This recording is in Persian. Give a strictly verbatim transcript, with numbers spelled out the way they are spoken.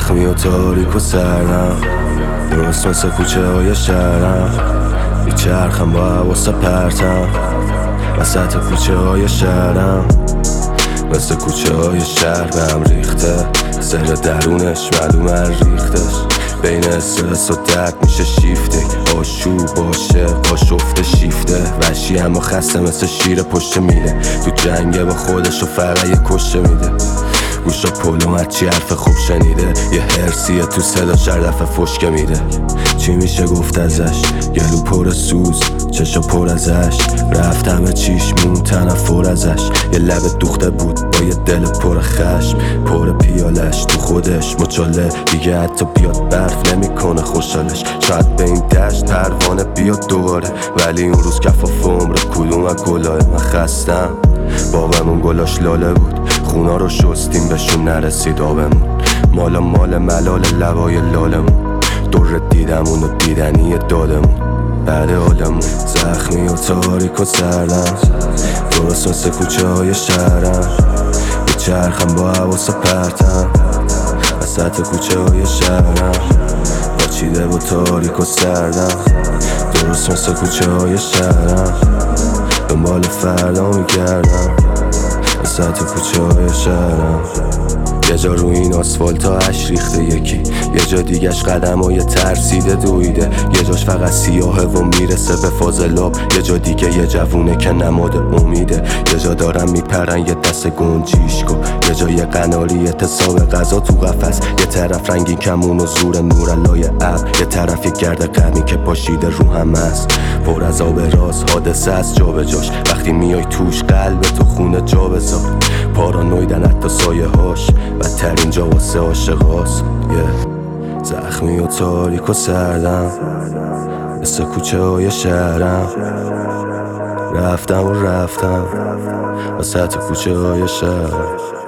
زخمی و تاریک و سردم، درست مثل کوچه های شهرم. میچرخم با حواس پرتم وسط کوچه های شهرم. مثل کوچه های شهر به هم ریخته، سر درونش معلومه ریختش. بین استرس و درد میشه شیفته، آشوب باشه آشفته شیفته. وحشی اما خسته مثل شیر پشت میله، تو جنگه با خودش و فقط یه کشته میده. گوشا پلو هرچی حرف خوب شنیده، یه هرسیه تو صدا هر دفعه فشکه میده. چی میشه گفت ازش؟ گلو پر سوز، چشا پر ازش. رفت همه چیشمون تنفر ازش. یه لب دوخته بود با یه دل پر خشم، پر پیالش تو خودش مچاله. دیگه حتی بیاد برف نمیکنه خوشحالش. شاید به این دشت پروانه بیاد دوباره، ولی اون روز کفاف عمر کدوم از گلای من خستم. باغمون گلاش لاله بود، خونا رو شستیم بهشون نرسید آبمون. مالا مال ملال لبای لالمون، دور دیدمون و دیدنی دادمون بعد حالمون. زخمی و تاریک و سردم، درست مثل کوچه های شهرم. میچرخم با حواس پرتم وسط کوچه های شهرم. باچیده و تاریک و سردم، درست مثل کوچه های شهرم. دنبال فردا میگردم وسط کوچه های شهرم. یه جا رو این آسفالت ها اش ریخته یکی، یه جا دیگهش قدم های ترسیده دویده. یه جاش فقط سیاهه و میرسه به فاضلاب، یه جا دیگه یه جوونه که نماد امیده. یه جا دارم میپرن یه دست گنجیشکو، یه جا یه قناری اعتصاب غذا تو قفس. یه طرف رنگی کمون و زور نورالای ابر، یه طرف یه گرد غمی که پاشیده رو هم هست. پر از آب راز حادثه از جا به جاش، وقتی میای توش قلب تو خونه جا بذار. پارانویدن حتی سایه هاش، بدتر اینجا واسه عاشقاست. yeah. زخمی و تاریک و سردم، مثل کوچه های شهرم. رفتم و رفتم وسط کوچه های شهرم.